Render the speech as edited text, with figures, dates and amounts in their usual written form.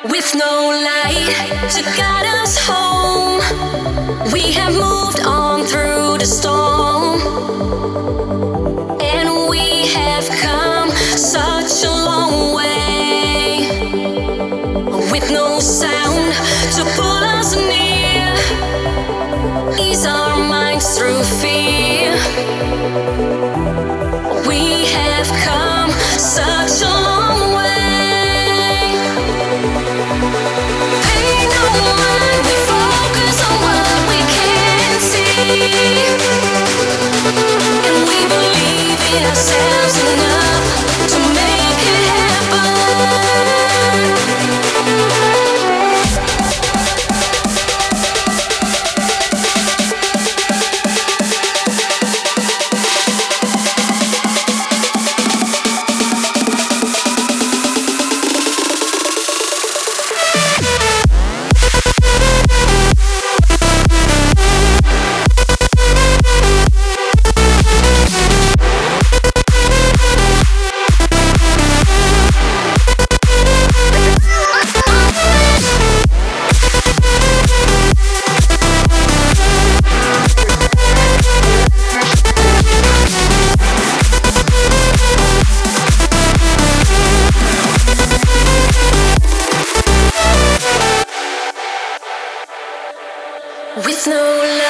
With no light to guide us home, we have moved on through the storm, and we have come such a long way. With no sound to pull us near, ease our minds through fear. We have come such a long way. Pay no mind, we focus on what we can see, and we believe in ourselves enough to make it happen. With no